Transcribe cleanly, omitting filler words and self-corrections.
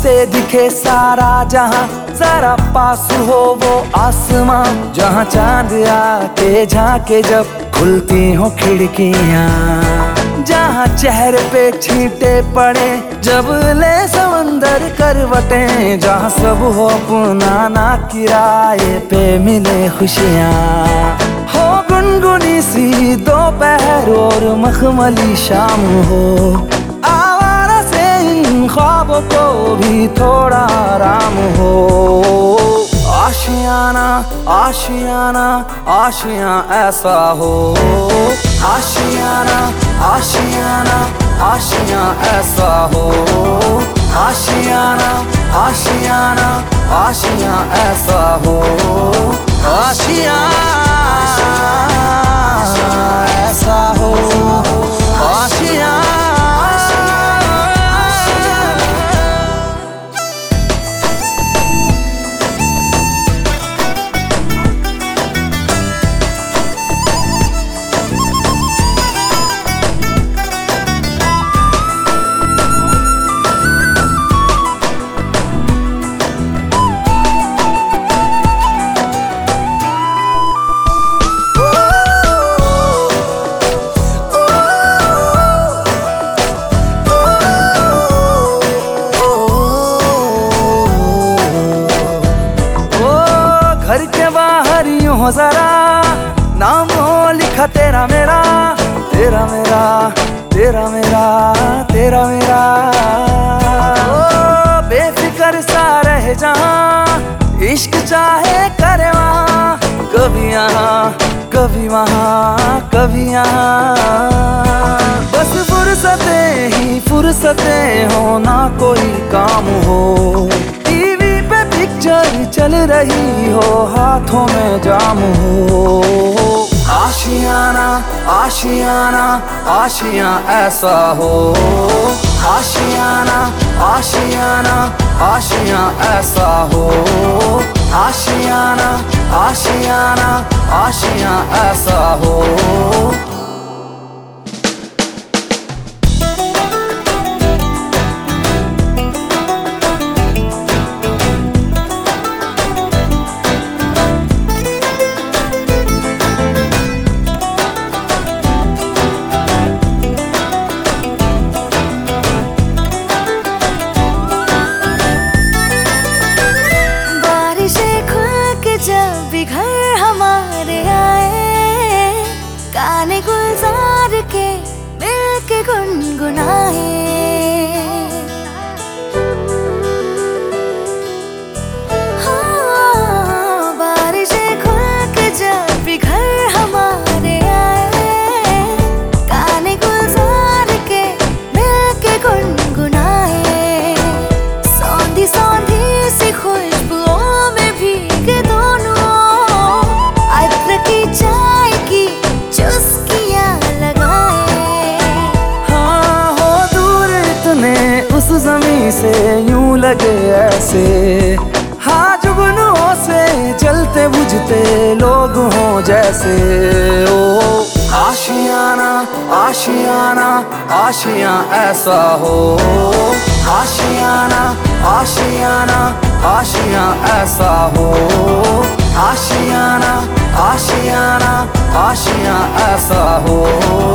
से दिखे सारा जहां, जरा पास हो वो आसमां जहां चांद आके झांके जब खुलती हो खिड़कियां, जहां चेहरे पे छींटे पड़े जब ले समंदर करवटें, जहां सब हो अपना ना किराए पे मिले खुशियां, हो गुनगुनी सी दोपहर और मखमली शाम हो, आवारा से इन ख्वाबों को भी थोड़ा आराम हो। आशियाना आशियाना आशियां ऐसा हो, आशियाना आशियाना आशियां ऐसा हो, आशियाना आशियाना आशियां ऐसा हो, आशियां ऐसा हो, आशियां। घर के बाहर यूं हो जरा, नाम हो लिखा तेरा मेरा, तेरा मेरा तेरा मेरा तेरा मेरा, ओ बेफिक्र सा रहे जहां, इश्क चाहे करे वहां, कभी यहाँ कभी वहां कभी यहाँ, बस फुर्सतें ही फुर्सतें हो, ना कोई काम हो, टीवी पे पिक्चर चल रही हो, हाथों में जाम हो, आशियाना आशियाना आशियां ऐसा हो, आशियाना आशियाना आशियां ऐसा हो, आशियाना आशियाना आशियां ऐसा हो। जब भी घर हमारे आए, गाने गुलजार के मिल के गुनगुनाए, हाँ, बारिशें खुल के जब भी घर हमारे आए, गाने गुलजार के मिल के गुनगुनाए, सौंधी सौंधी सी खुशबुओं में भीगे चाय की चुस्कियां लगाए, हाँ हो दूर इतने उस ज़मीं से यूं लगे ऐसे, हाँ जुगनुओं से जलते बुझते लोग हों जैसे, ओ आशियाना आशियाना आशियां ऐसा हो, आशियाना आशियाना आशियां ऐसा हो, आशियाना आशियाना आशियां ऐसा हो।